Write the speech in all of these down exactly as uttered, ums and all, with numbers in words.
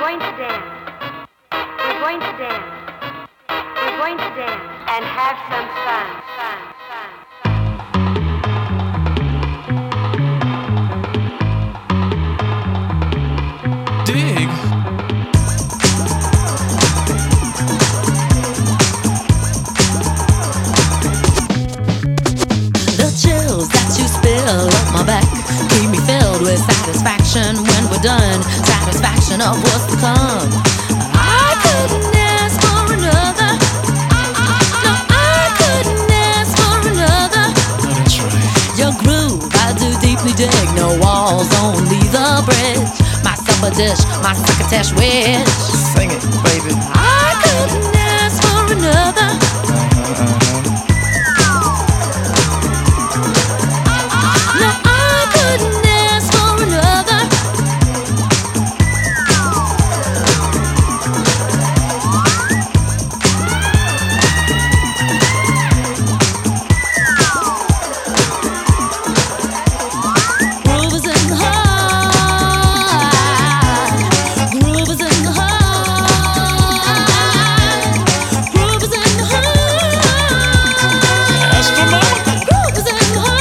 going to dance. We're going to dance. We're going to dance and have some fun. Fun, fun, fun. Dig. The chills that you spill up my back keep me filled with satisfaction when we're done. Satisfaction of what's to come. I couldn't ask for another. No, I couldn't ask for another. Oh, that's right. Your groove, I do deeply dig. No walls, only the bridge. My supper dish, my succotash wish. Sing it, baby. I couldn't ask for another. Uh-huh, uh-huh. No, I couldn't ask for another. Groove is in the heart. Groove is in the heart. Groove is in the heart. Ask for mama. Groove is in the heart.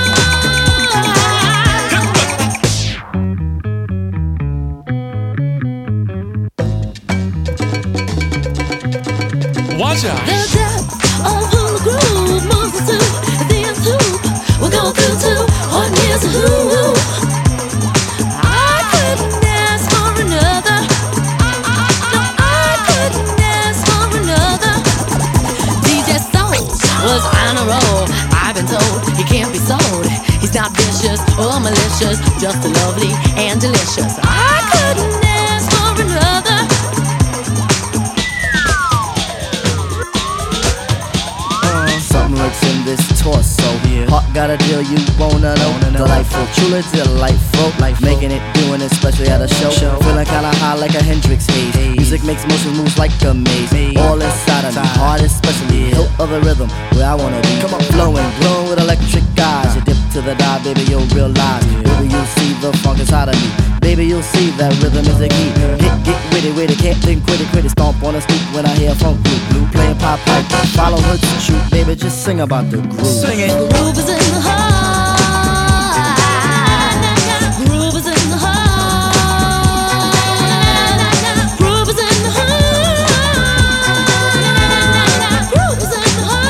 Watch out. The depth of who the groove moves us to the nth hoop. We'll go through to what nears a who. I couldn't ask for another. No, I couldn't ask for another. D J Soul was on a roll. I've been told he can't be sold. He's not vicious or malicious, just lovely and delicious. I couldn't ask for another. Something lurks in this torso. Yeah. Heart got a deal you wanna know. Wanna know. Delightful, truly delightful. Life making it, doing it, especially at a show. show. Feeling kinda high like a Hendrix haze. Hey. Music makes motion moves like a maze. Hey. All inside of me, heart especially. Yeah. Hilt of the rhythm, where I wanna be. Come on, flowing, glowing with electric eyes. You dip to the dive, baby, you'll realize. Yeah. Baby, you'll see the funk inside of me. Baby, you'll see that rhythm is the key. Hit, get witty, witty, can't think, quit it, quit it. Stomp on the stoop when I hear funk blue, blue playing pop pipe. Follow her to shoot, baby, just sing about the groove. Sing it. The groove is in the heart. Groove is in the heart. Groove is in the heart. Groove is in the heart.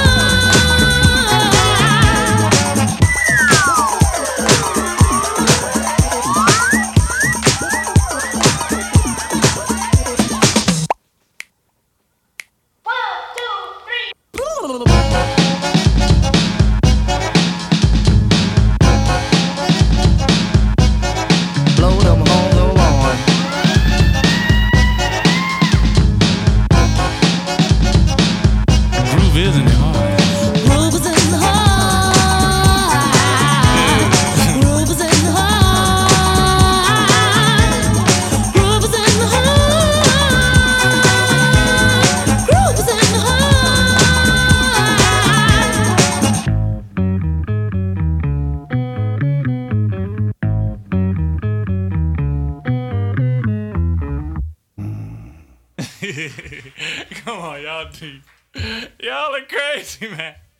Blow them home the lawn. Groove is in the heart. Groove is in the heart. Groove is in the heart. Groove is in the heart. Groove is in the Come on, y'all deep. Y'all are crazy, man.